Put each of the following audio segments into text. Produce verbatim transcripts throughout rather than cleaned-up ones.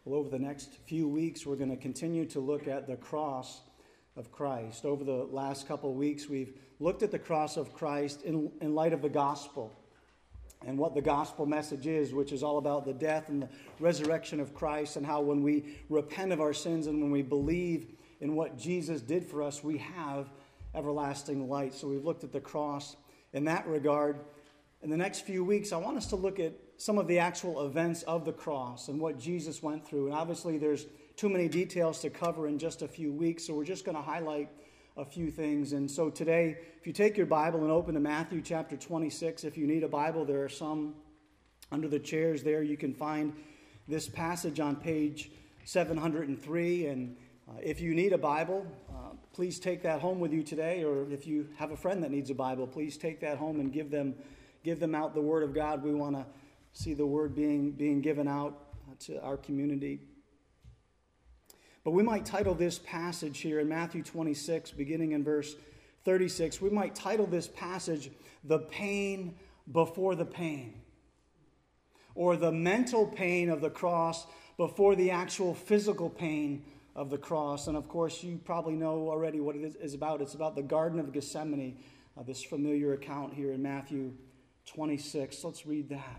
Well, over the next few weeks, we're going to continue to look at the cross of Christ. Over the last couple of weeks, we've looked at the cross of Christ in, in light of the gospel and what the gospel message is, which is all about the death and the resurrection of Christ, and how when we repent of our sins and when we believe in what Jesus did for us, we have everlasting life. So we've looked at the cross in that regard. In the next few weeks, I want us to look at some of the actual events of the cross and what Jesus went through. And obviously there's too many details to cover in just a few weeks, so we're just going to highlight a few things. And so today, if you take your Bible and open to Matthew chapter twenty-six, if you need a Bible, there are some under the chairs there. You can find this passage on page seven hundred three. And uh, if you need a Bible, uh, please take that home with you today. Or if you have a friend that needs a Bible, please take that home and give them give them out the Word of God. We want to see the Word being, being given out to our community. But we might title this passage here in Matthew twenty-six, beginning in verse thirty-six, we might title this passage, "The Pain Before the Pain," or the mental pain of the cross before the actual physical pain of the cross. And of course, you probably know already what it is about. It's about the Garden of Gethsemane, uh, this familiar account here in Matthew twenty-six. Let's read that.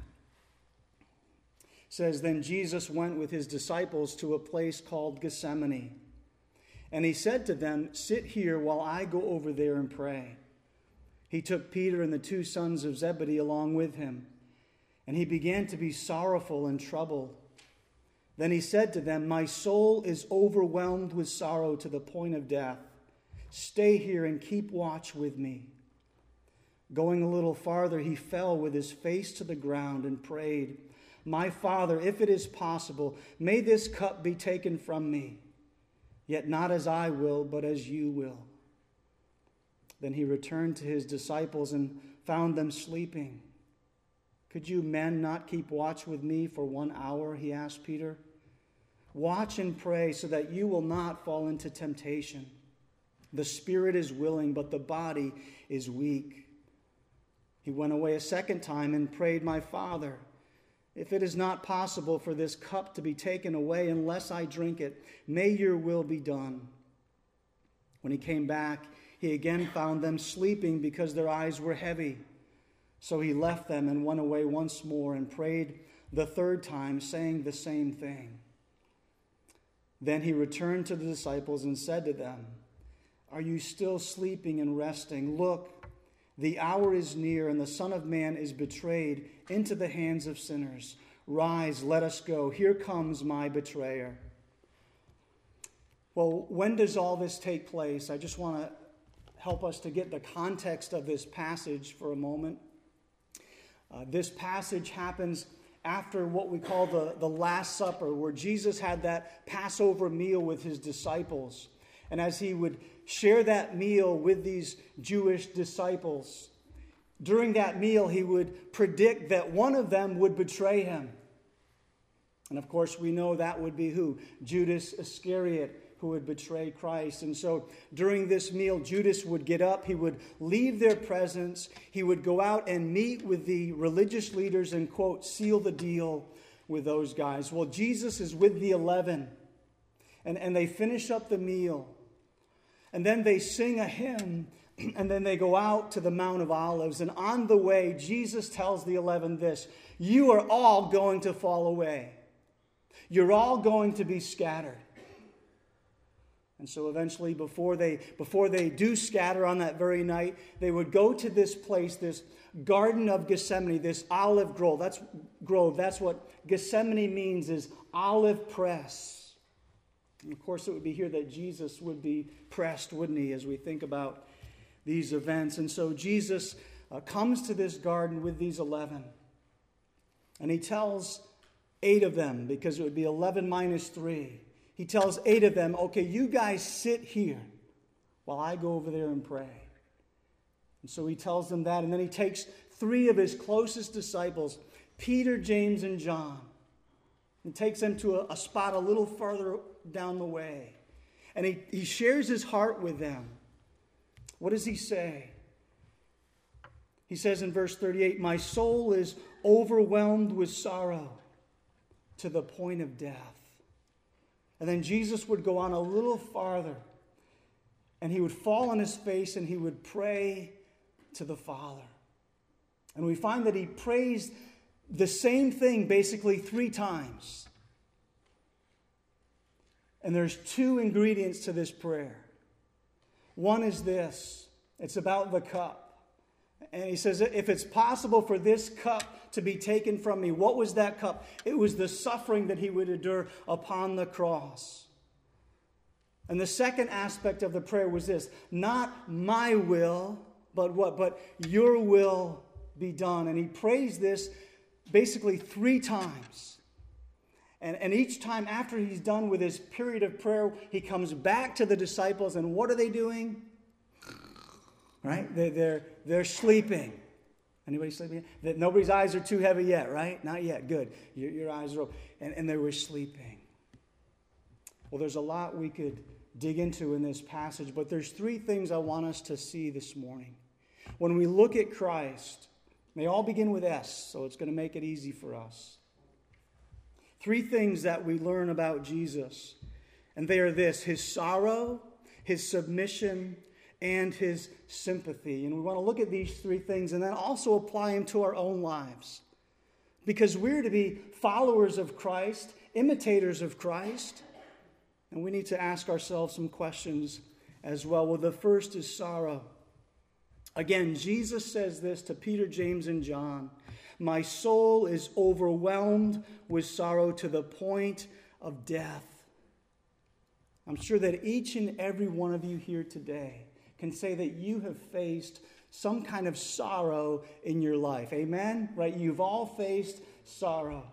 It says, "Then Jesus went with his disciples to a place called Gethsemane. And he said to them, 'Sit here while I go over there and pray.' He took Peter and the two sons of Zebedee along with him. And he began to be sorrowful and troubled. Then he said to them, 'My soul is overwhelmed with sorrow to the point of death. Stay here and keep watch with me.' Going a little farther, he fell with his face to the ground and prayed, 'My Father, if it is possible, may this cup be taken from me. Yet not as I will, but as you will.' Then he returned to his disciples and found them sleeping. 'Could you men not keep watch with me for one hour?' he asked Peter. 'Watch and pray so that you will not fall into temptation. The spirit is willing, but the body is weak.' He went away a second time and prayed, 'My Father, if it is not possible for this cup to be taken away unless I drink it, may your will be done.' When he came back, he again found them sleeping because their eyes were heavy. So he left them and went away once more and prayed the third time, saying the same thing. Then he returned to the disciples and said to them, 'Are you still sleeping and resting? Look, the hour is near, and the Son of Man is betrayed into the hands of sinners. Rise, let us go. Here comes my betrayer.'" Well, when does all this take place? I just want to help us to get the context of this passage for a moment. Uh, this passage happens after what we call the, the Last Supper, where Jesus had that Passover meal with his disciples. And as he would share that meal with these Jewish disciples, during that meal he would predict that one of them would betray him. And of course we know that would be who? Judas Iscariot, who would betray Christ. And so during this meal, Judas would get up, he would leave their presence, he would go out and meet with the religious leaders and, quote, seal the deal with those guys. Well, Jesus is with the eleven, and, and they finish up the meal. And then they sing a hymn, and then they go out to the Mount of Olives. And on the way, Jesus tells the eleven this: "You are all going to fall away. You're all going to be scattered." And so eventually, before they, before they do scatter on that very night, they would go to this place, this Garden of Gethsemane, this olive grove. That's, grove. That's what Gethsemane means, is olive press. And of course, it would be here that Jesus would be pressed, wouldn't he, as we think about these events. And so Jesus uh, comes to this garden with these eleven. And he tells eight of them, because it would be eleven minus three. He tells eight of them, "Okay, you guys sit here while I go over there and pray." And so he tells them that. And then he takes three of his closest disciples, Peter, James, and John, and takes them to a, a spot a little farther down the way. And he, he shares his heart with them. What does he say? He says in verse thirty-eight, "My soul is overwhelmed with sorrow to the point of death." And then Jesus would go on a little farther, and he would fall on his face and he would pray to the Father. And we find that he prays the same thing basically three times. And there's two ingredients to this prayer. One is this. It's about the cup. And he says, if it's possible for this cup to be taken from me, what was that cup? It was the suffering that he would endure upon the cross. And the second aspect of the prayer was this. Not my will, but what? But your will be done. And he prays this basically three times. And, and each time after he's done with his period of prayer, he comes back to the disciples, and what are they doing? Right? They're, they're, they're sleeping. Anybody sleeping yet? Nobody's eyes are too heavy yet, right? Not yet. Good. Your, your eyes are open. And, and they were sleeping. Well, there's a lot we could dig into in this passage, but there's three things I want us to see this morning. When we look at Christ, they all begin with S, so it's going to make it easy for us. Three things that we learn about Jesus, and they are this: his sorrow, his submission, and his sympathy. And we want to look at these three things and then also apply them to our own lives. Because we're to be followers of Christ, imitators of Christ, and we need to ask ourselves some questions as well. Well, the first is sorrow. Again, Jesus says this to Peter, James, and John. My soul is overwhelmed with sorrow to the point of death. I'm sure that each and every one of you here today can say that you have faced some kind of sorrow in your life. Amen? Right? You've all faced sorrow.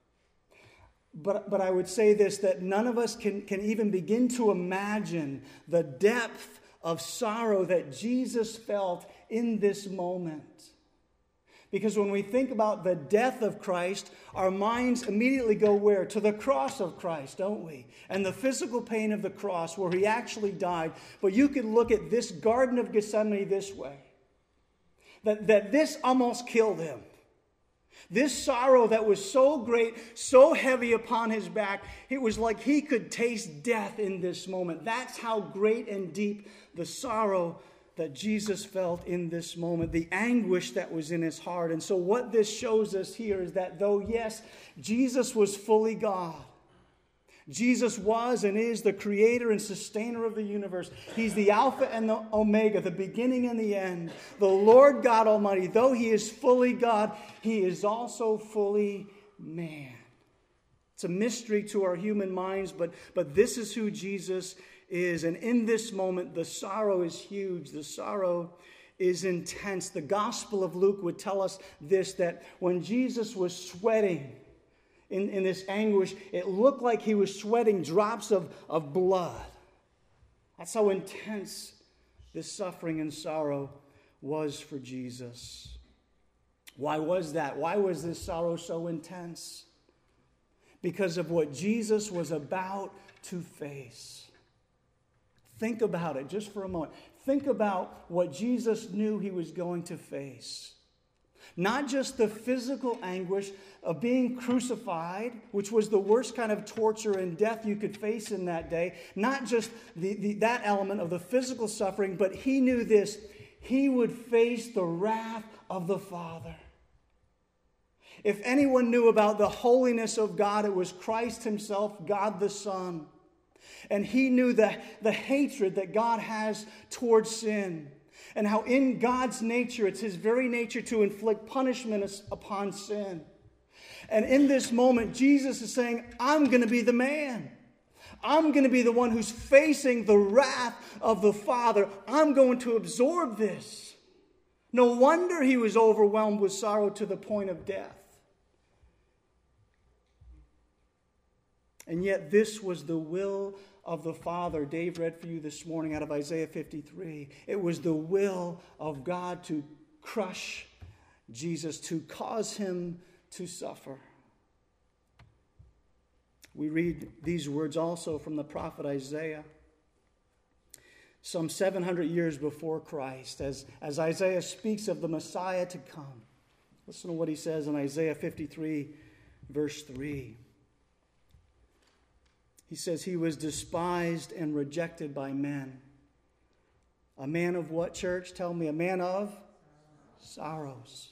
But, but I would say this, that none of us can, can even begin to imagine the depth of sorrow that Jesus felt in this moment. Because when we think about the death of Christ, our minds immediately go where? To the cross of Christ, don't we? And the physical pain of the cross where he actually died. But you could look at this Garden of Gethsemane this way. That, that this almost killed him. This sorrow that was so great, so heavy upon his back, it was like he could taste death in this moment. That's how great and deep the sorrow that Jesus felt in this moment, the anguish that was in his heart. And so what this shows us here is that though, yes, Jesus was fully God, Jesus was and is the creator and sustainer of the universe. He's the Alpha and the Omega, the beginning and the end. The Lord God Almighty, though he is fully God, he is also fully man. It's a mystery to our human minds, but, but this is who Jesus is. And in this moment, the sorrow is huge. The sorrow is intense. The Gospel of Luke would tell us this, that when Jesus was sweating in, in this anguish, it looked like he was sweating drops of, of blood. That's how intense this suffering and sorrow was for Jesus. Why was that? Why was this sorrow so intense? Because of what Jesus was about to face. Think about it just for a moment. Think about what Jesus knew he was going to face. Not just the physical anguish of being crucified, which was the worst kind of torture and death you could face in that day. Not just the, the, that element of the physical suffering, but he knew this. He would face the wrath of the Father. If anyone knew about the holiness of God, it was Christ himself, God the Son. And he knew the, the hatred that God has towards sin. And how in God's nature, it's his very nature to inflict punishment upon sin. And in this moment, Jesus is saying, I'm going to be the man. I'm going to be the one who's facing the wrath of the Father. I'm going to absorb this. No wonder he was overwhelmed with sorrow to the point of death. And yet this was the will of the Father. Dave read for you this morning out of Isaiah fifty-three. It was the will of God to crush Jesus, to cause him to suffer. We read these words also from the prophet Isaiah, some seven hundred years before Christ, as, as Isaiah speaks of the Messiah to come. Listen to what he says in Isaiah fifty-three, verse three. He says he was despised and rejected by men. A man of what, church? Tell me. A man of sorrows.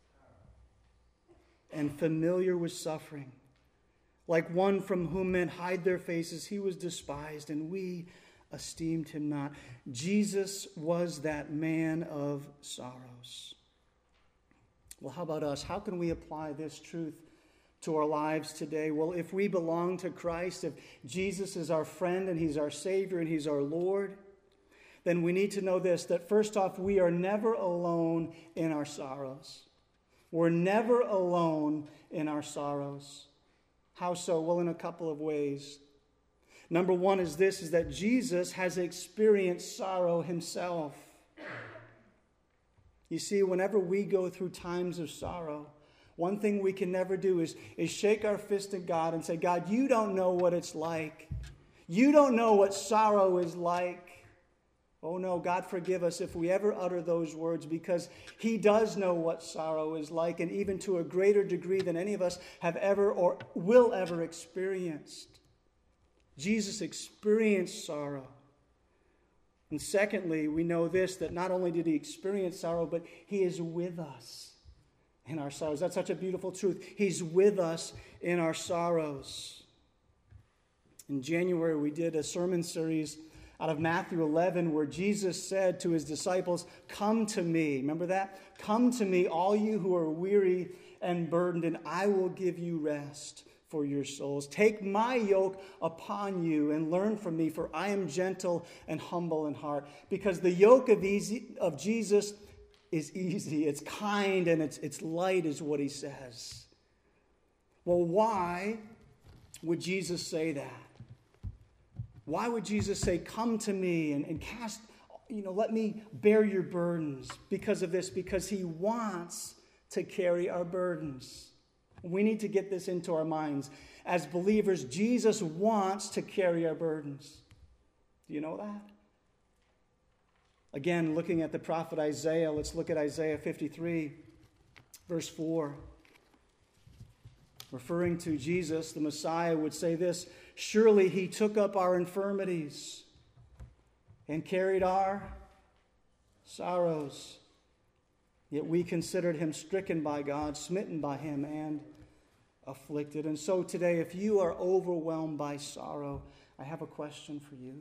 And familiar with suffering. Like one from whom men hide their faces, he was despised, and we esteemed him not. Jesus was that man of sorrows. Well, how about us? How can we apply this truth to our lives today? Well, if we belong to Christ, if Jesus is our friend and he's our Savior and he's our Lord, then we need to know this, that first off, we are never alone in our sorrows. We're never alone in our sorrows. How so? Well, in a couple of ways. Number one is this, is that Jesus has experienced sorrow himself. You see, whenever we go through times of sorrow, one thing we can never do is, is shake our fist at God and say, God, you don't know what it's like. You don't know what sorrow is like. Oh no, God forgive us if we ever utter those words, because he does know what sorrow is like, and even to a greater degree than any of us have ever or will ever experienced. Jesus experienced sorrow. And secondly, we know this, that not only did he experience sorrow, but he is with us in our sorrows. That's such a beautiful truth. He's with us in our sorrows. In January, we did a sermon series out of Matthew eleven, where Jesus said to his disciples, come to me. Remember that? Come to me, all you who are weary and burdened, and I will give you rest for your souls. Take my yoke upon you and learn from me, for I am gentle and humble in heart. Because the yoke of easy of Jesus is easy, it's kind, and it's, it's light, is what he says. Well, why would Jesus say that? Why would Jesus say, come to me and, and cast, you know, let me bear your burdens? Because of this, because he wants to carry our burdens. We need to get this into our minds. As believers, Jesus wants to carry our burdens. Do you know that? Again, looking at the prophet Isaiah, let's look at Isaiah fifty-three, verse four. Referring to Jesus, the Messiah would say this, surely he took up our infirmities and carried our sorrows. Yet we considered him stricken by God, smitten by him, and afflicted. And so today, if you are overwhelmed by sorrow, I have a question for you.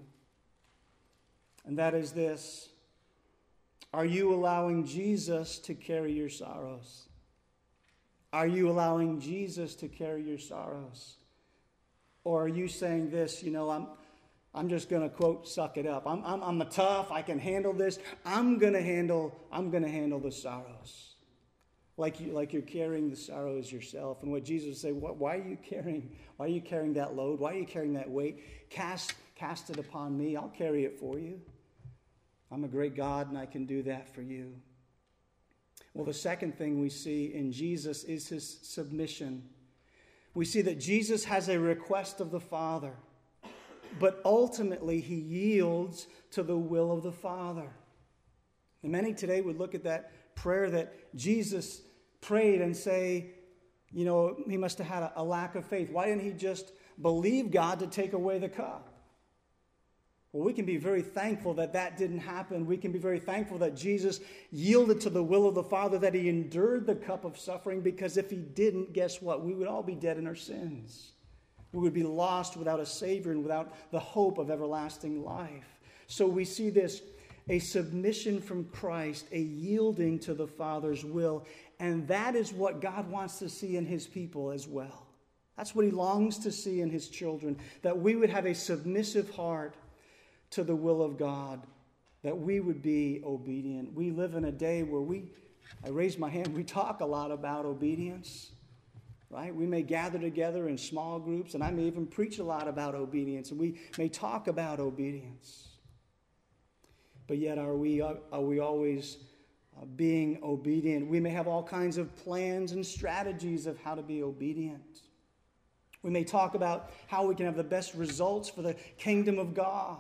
And that is this. Are you allowing Jesus to carry your sorrows? Are you allowing Jesus to carry your sorrows? Or are you saying this, you know, I'm I'm just going to quote, suck it up. I'm I'm I'm a tough, I can handle this. I'm going to handle I'm going to handle the sorrows. Like you like you're carrying the sorrows yourself. And what Jesus would say, what, why are you carrying why are you carrying that load? Why are you carrying that weight? Cast cast it upon me. I'll carry it for you. I'm a great God and I can do that for you. Well, the second thing we see in Jesus is his submission. We see that Jesus has a request of the Father, but ultimately he yields to the will of the Father. And many today would look at that prayer that Jesus prayed and say, you know, he must have had a, a lack of faith. Why didn't he just believe God to take away the cup? Well, we can be very thankful that that didn't happen. We can be very thankful that Jesus yielded to the will of the Father, that he endured the cup of suffering, because if he didn't, guess what? We would all be dead in our sins. We would be lost without a Savior and without the hope of everlasting life. So we see this, a submission from Christ, a yielding to the Father's will, and that is what God wants to see in his people as well. That's what he longs to see in his children, that we would have a submissive heart to the will of God, that we would be obedient. We live in a day where we, I raise my hand, we talk a lot about obedience, right? We may gather together in small groups, and I may even preach a lot about obedience, and we may talk about obedience. But yet, are we, are we always uh, being obedient? We may have all kinds of plans and strategies of how to be obedient. We may talk about how we can have the best results for the kingdom of God.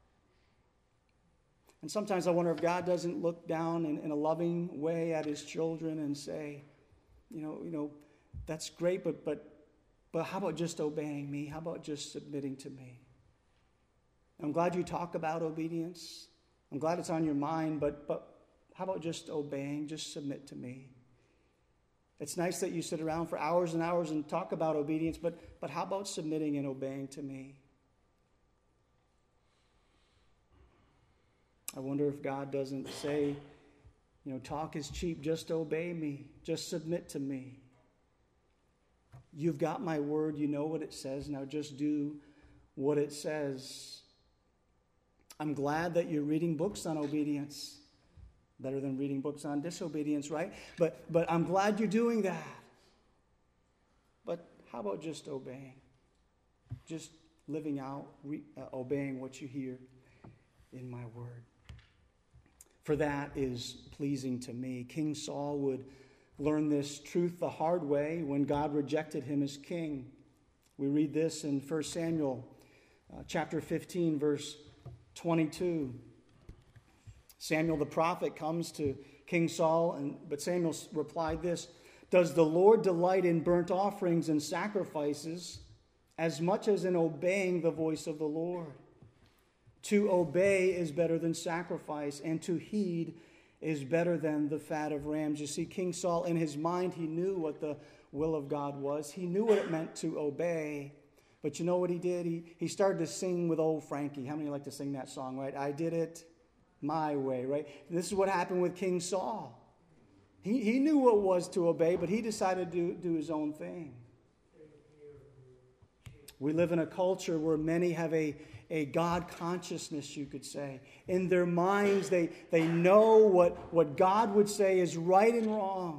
And sometimes I wonder if God doesn't look down in, in a loving way at his children and say, you know, you know, that's great, but but but how about just obeying me? How about just submitting to me? I'm glad you talk about obedience. I'm glad it's on your mind, but, but how about just obeying? Just submit to me. It's nice that you sit around for hours and hours and talk about obedience, but, but how about submitting and obeying to me? I wonder if God doesn't say, you know, talk is cheap, just obey me, just submit to me. You've got my word, you know what it says, now just do what it says. I'm glad that you're reading books on obedience. Better than reading books on disobedience, right? But but I'm glad you're doing that. But how about just obeying? Just living out, re, uh, obeying what you hear in my word. For that is pleasing to me. King Saul would learn this truth the hard way when God rejected him as king. We read this in First Samuel uh, chapter fifteen, verse twenty-two. Samuel the prophet comes to King Saul, and but Samuel replied this, "Does the Lord delight in burnt offerings and sacrifices as much as in obeying the voice of the Lord? To obey is better than sacrifice, and to heed is better than the fat of rams." You see, King Saul, in his mind, he knew what the will of God was. He knew what it meant to obey. But you know what he did? He, he started to sing with old Frankie. How many like to sing that song, right? I did it my way, right? This is what happened with King Saul. He, he knew what it was to obey, but he decided to do, do his own thing. We live in a culture where many have a, a God consciousness, you could say. In their minds, they, they know what, what God would say is right and wrong.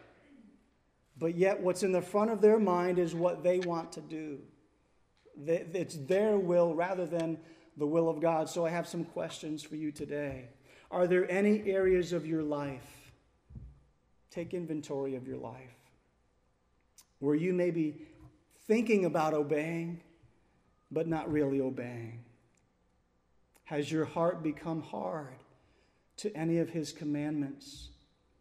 But yet what's in the front of their mind is what they want to do. It's their will rather than the will of God. So I have some questions for you today. Are there any areas of your life, take inventory of your life, where you may be thinking about obeying, but not really obeying? Has your heart become hard to any of his commandments?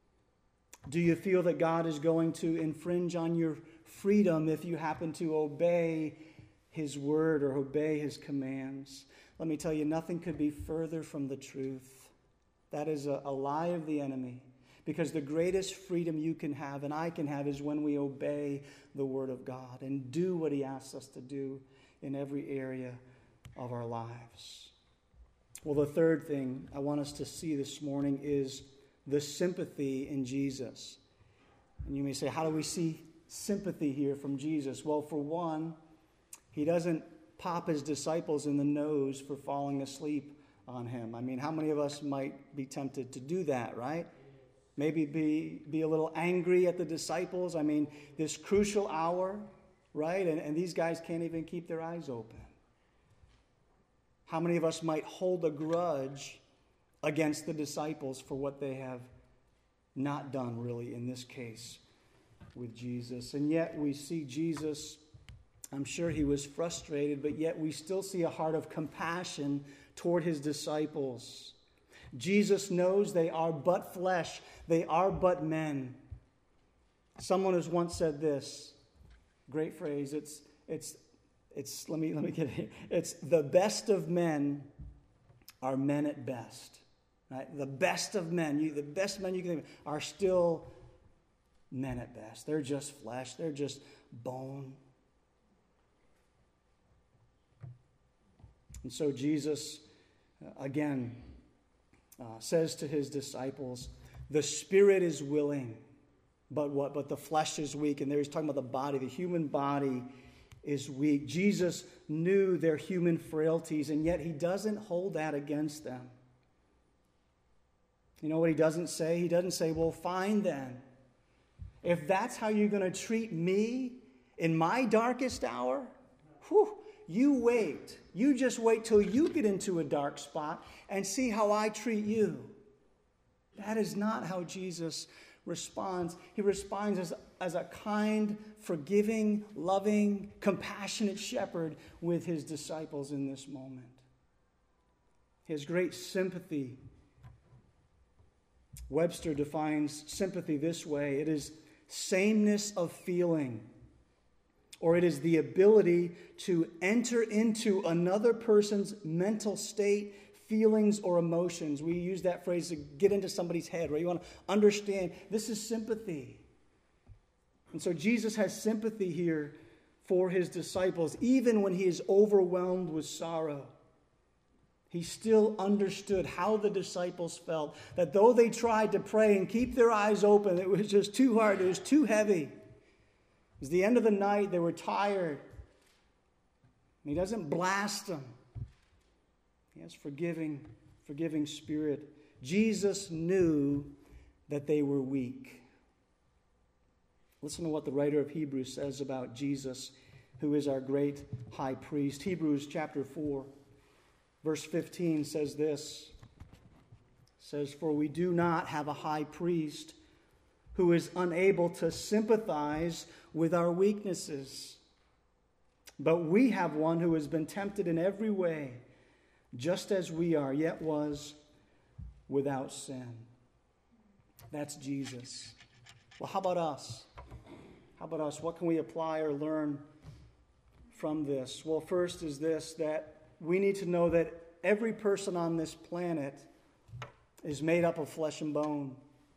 Do you feel that God is going to infringe on your freedom if you happen to obey his word or obey his commands? Let me tell you, nothing could be further from the truth. That is a, a lie of the enemy. Because the greatest freedom you can have and I can have is when we obey the word of God and do what he asks us to do in every area of our lives. Well, the third thing I want us to see this morning is the sympathy in Jesus. And you may say, how do we see sympathy here from Jesus? Well, for one, he doesn't pop his disciples in the nose for falling asleep on him. I mean, how many of us might be tempted to do that, right? Maybe be, be a little angry at the disciples. I mean, this crucial hour, right? And, and these guys can't even keep their eyes open. How many of us might hold a grudge against the disciples for what they have not done, really, in this case with Jesus? And yet we see Jesus, I'm sure he was frustrated, but yet we still see a heart of compassion toward his disciples. Jesus knows they are but flesh. They are but men. Someone has once said this, great phrase, it's, it's, it's, let me, let me get it here. It's the best of men are men at best. Right? The best of men, you, the best men you can think of are still men at best. They're just flesh. They're just bone. And so Jesus, uh, again, uh, says to his disciples, the spirit is willing, but what? But the flesh is weak. And there he's talking about the body. The human body is weak. Jesus knew their human frailties, and yet he doesn't hold that against them. You know what he doesn't say? He doesn't say, well, fine then. If that's how you're going to treat me in my darkest hour, whew, you wait. You just wait till you get into a dark spot and see how I treat you. That is not how Jesus responds. He responds as, as a kind, forgiving, loving, compassionate shepherd with his disciples in this moment. His great sympathy. Webster defines sympathy this way. It is sameness of feeling or it is the ability to enter into another person's mental state, feelings, or emotions. We use that phrase to get into somebody's head, right? You want to understand. This is sympathy. And so Jesus has sympathy here for his disciples, even when he is overwhelmed with sorrow. He still understood how the disciples felt, that though they tried to pray and keep their eyes open, it was just too hard, it was too heavy. It was the end of the night, they were tired. And he doesn't blast them. He has forgiving, forgiving spirit. Jesus knew that they were weak. Listen to what the writer of Hebrews says about Jesus, who is our great high priest. Hebrews chapter four, verse fifteen says this. It says, "For we do not have a high priest who is unable to sympathize with our weaknesses, but we have one who has been tempted in every way, just as we are, yet was without sin." That's Jesus. Well, how about us? How about us? What can we apply or learn from this? Well, first is this, that we need to know that every person on this planet is made up of flesh and bone.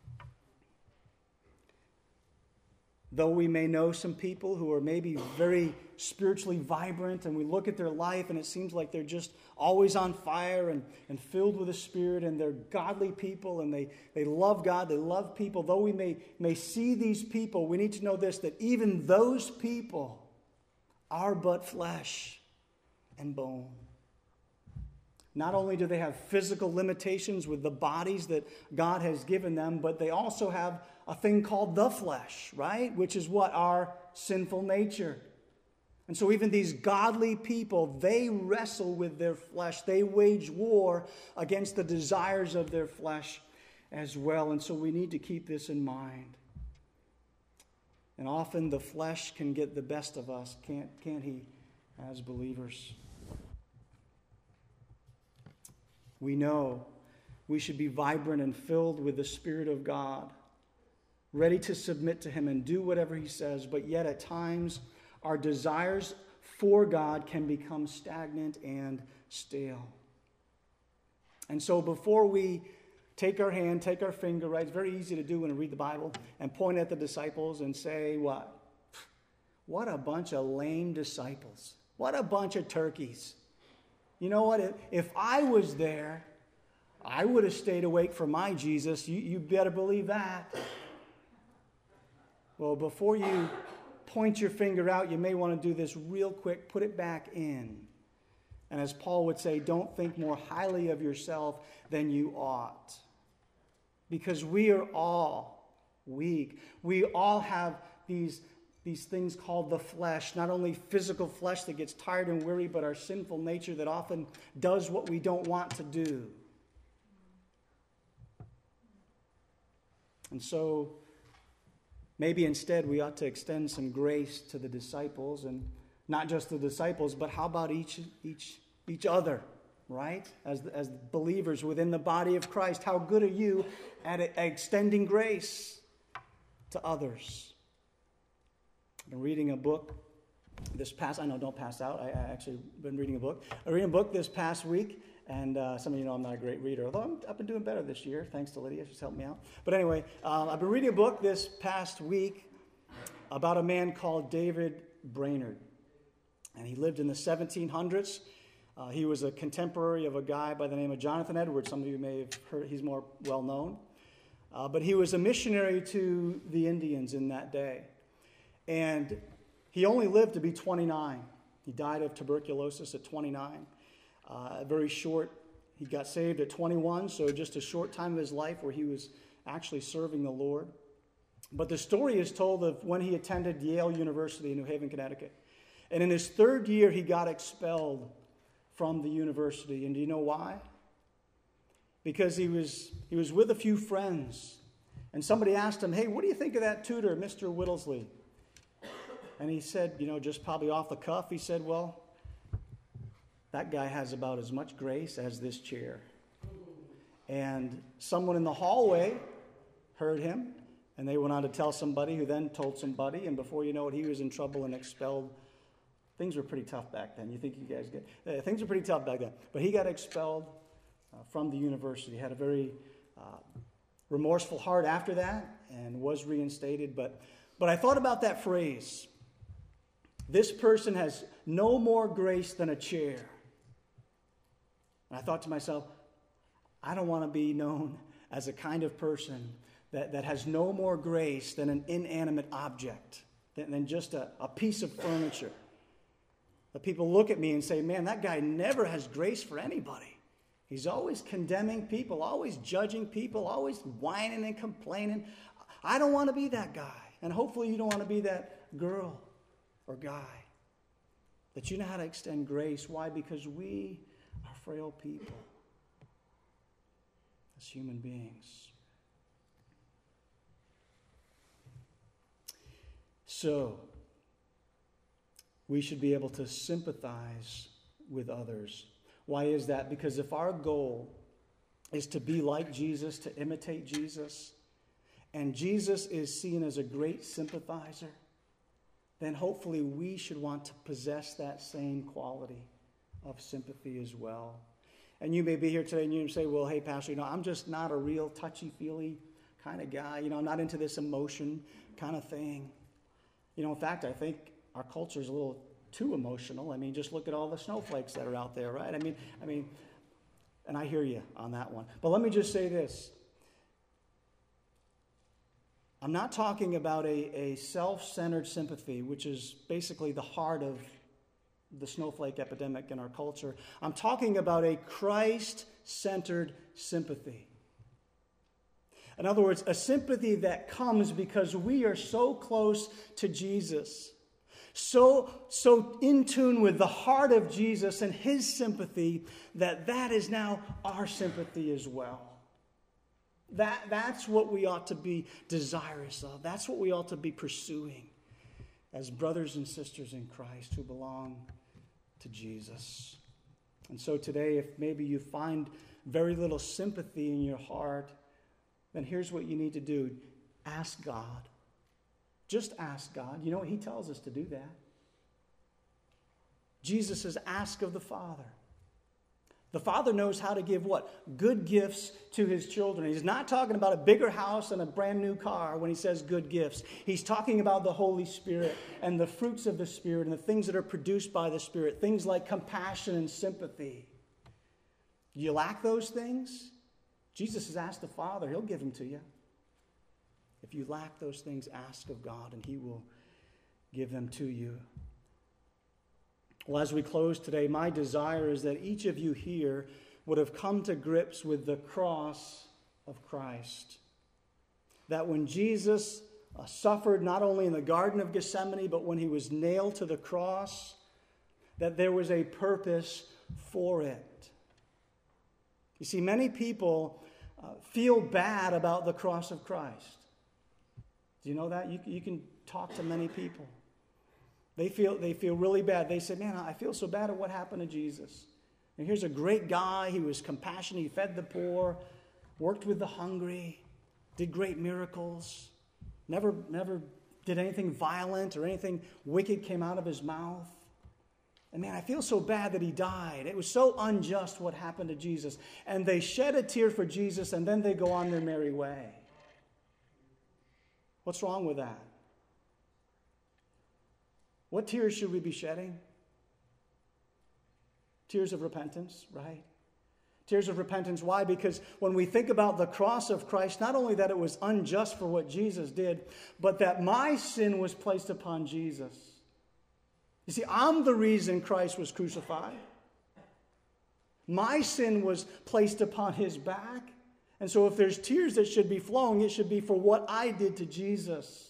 Though we may know some people who are maybe very spiritually vibrant, and we look at their life and it seems like they're just always on fire and, and filled with the Spirit, and they're godly people and they, they love God, they love people. Though we may, may see these people, we need to know this, that even those people are but flesh and bone. Not only do they have physical limitations with the bodies that God has given them, but they also have a thing called the flesh, right? Which is what? Our sinful nature. And so even these godly people, they wrestle with their flesh. They wage war against the desires of their flesh as well. And so we need to keep this in mind. And often the flesh can get the best of us, can't, can't he, as believers? We know we should be vibrant and filled with the Spirit of God, ready to submit to him and do whatever he says, but yet at times our desires for God can become stagnant and stale. And so before we take our hand, take our finger, right? It's very easy to do when we read the Bible and point at the disciples and say, what? What a bunch of lame disciples. What a bunch of turkeys. You know what? If, if I was there, I would have stayed awake for my Jesus. You, you better believe that. Well, before you point your finger out, you may want to do this real quick. Put it back in. And as Paul would say, don't think more highly of yourself than you ought. Because we are all weak. We all have these, these things called the flesh. Not only physical flesh that gets tired and weary, but our sinful nature that often does what we don't want to do. And so maybe instead we ought to extend some grace to the disciples, and not just the disciples, but how about each each each other, right? As as believers within the body of Christ, how good are you at extending grace to others? I've been reading a book this past. I know, don't pass out. I, I actually been reading a book. I read a book this past week. And uh, some of you know I'm not a great reader, although I'm, I've been doing better this year, thanks to Lydia. She's helped me out. But anyway, um, I've been reading a book this past week about a man called David Brainerd. And he lived in the seventeen hundreds. Uh, he was a contemporary of a guy by the name of Jonathan Edwards. Some of you may have heard, he's more well known. Uh, but he was a missionary to the Indians in that day. And he only lived to be twenty-nine. He died of tuberculosis at twenty-nine. Uh, very short, he got saved at twenty-one, so just a short time of his life where he was actually serving the Lord. But the story is told of when he attended Yale University in New Haven, Connecticut. And in his third year, he got expelled from the university. And do you know why? Because he was, he was with a few friends. And somebody asked him, hey, what do you think of that tutor, Mister Whittlesley? And he said, you know, just probably off the cuff, he said, well, that guy has about as much grace as this chair. And someone in the hallway heard him And they went on to tell somebody who then told somebody, and before you know it, he was in trouble and expelled. Things were pretty tough back then. You think you guys get... Uh, things were pretty tough back then. But he got expelled uh, from the university. He had a very uh, remorseful heart after that and was reinstated. But, but I thought about that phrase. This person has no more grace than a chair. And I thought to myself, I don't want to be known as a kind of person that, that has no more grace than an inanimate object, than, than just a, a piece of furniture. That people look at me and say, man, that guy never has grace for anybody. He's always condemning people, always judging people, always whining and complaining. I don't want to be that guy. And hopefully you don't want to be that girl or guy. That you know how to extend grace. Why? Because we are frail people as human beings. So, we should be able to sympathize with others. Why is that? Because if our goal is to be like Jesus, to imitate Jesus, and Jesus is seen as a great sympathizer, then hopefully we should want to possess that same quality of sympathy as well. And you may be here today and you say, well, hey, Pastor, you know, I'm just not a real touchy-feely kind of guy. You know, I'm not into this emotion kind of thing. You know, in fact, I think our culture is a little too emotional. I mean, just look at all the snowflakes that are out there, right? I mean, I mean, and I hear you on that one. But let me just say this. I'm not talking about a, a self-centered sympathy, which is basically the heart of the snowflake epidemic in our culture. I'm talking about a Christ-centered sympathy. In other words, a sympathy that comes because we are so close to Jesus, so, so in tune with the heart of Jesus and his sympathy, that that is now our sympathy as well. That, that's what we ought to be desirous of. That's what we ought to be pursuing as brothers and sisters in Christ who belong to Jesus. And so today, if maybe you find very little sympathy in your heart, then here's what you need to do. Ask God. Just ask God. You know what? He tells us to do that. Jesus says, ask of the Father. The Father knows how to give what? Good gifts to his children. He's not talking about a bigger house and a brand new car when he says good gifts. He's talking about the Holy Spirit and the fruits of the Spirit and the things that are produced by the Spirit. Things like compassion and sympathy. Do you lack those things? Jesus has asked the Father. He'll give them to you. If you lack those things, ask of God and he will give them to you. Well, as we close today, my desire is that each of you here would have come to grips with the cross of Christ. That when Jesus uh, suffered not only in the Garden of Gethsemane, but when he was nailed to the cross, that there was a purpose for it. You see, many people uh, feel bad about the cross of Christ. Do you know that? You, you can talk to many people. They feel they feel really bad. They say, man, I feel so bad at what happened to Jesus. And here's a great guy. He was compassionate. He fed the poor, worked with the hungry, did great miracles, never, never did anything violent or anything wicked came out of his mouth. And man, I feel so bad that he died. It was so unjust what happened to Jesus. And they shed a tear for Jesus, and then they go on their merry way. What's wrong with that? What tears should we be shedding? Tears of repentance, right? Tears of repentance. Why? Because when we think about the cross of Christ, not only that it was unjust for what Jesus did, but that my sin was placed upon Jesus. You see, I'm the reason Christ was crucified. My sin was placed upon his back. And so if there's tears that should be flowing, it should be for what I did to Jesus.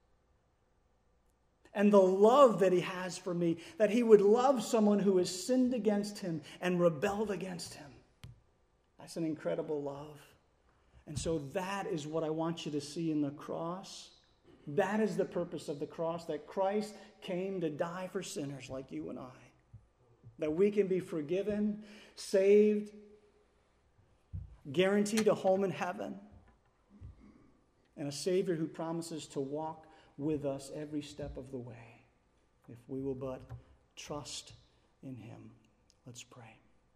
And the love that he has for me, that he would love someone who has sinned against him and rebelled against him. That's an incredible love. And so that is what I want you to see in the cross. That is the purpose of the cross, that Christ came to die for sinners like you and I. That we can be forgiven, saved, guaranteed a home in heaven. and a Savior who promises to walk with us every step of the way, if we will but trust in him. Let's pray.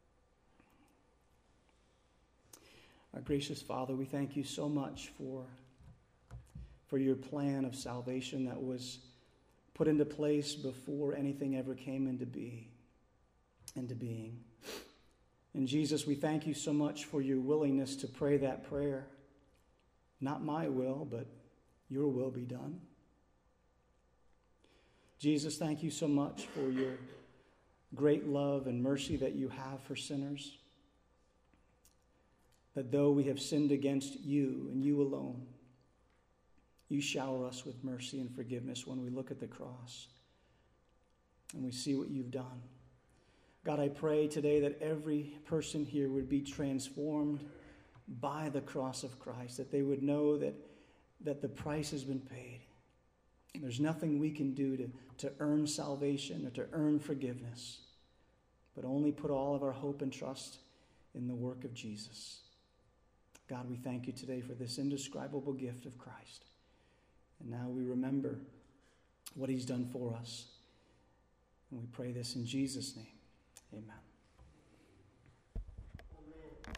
Our gracious Father, we thank you so much for, for your plan of salvation that was put into place before anything ever came into be, into being. And Jesus, we thank you so much for your willingness to pray that prayer. Not my will, but your will be done. Jesus, thank you so much for your great love and mercy that you have for sinners. That though we have sinned against you and you alone, you shower us with mercy and forgiveness when we look at the cross and we see what you've done. God, I pray today that every person here would be transformed by the cross of Christ, that they would know that, that the price has been paid. There's nothing we can do to, to earn salvation or to earn forgiveness, but only put all of our hope and trust in the work of Jesus. God, we thank you today for this indescribable gift of Christ. And now we remember what he's done for us. And we pray this in Jesus' name. Amen.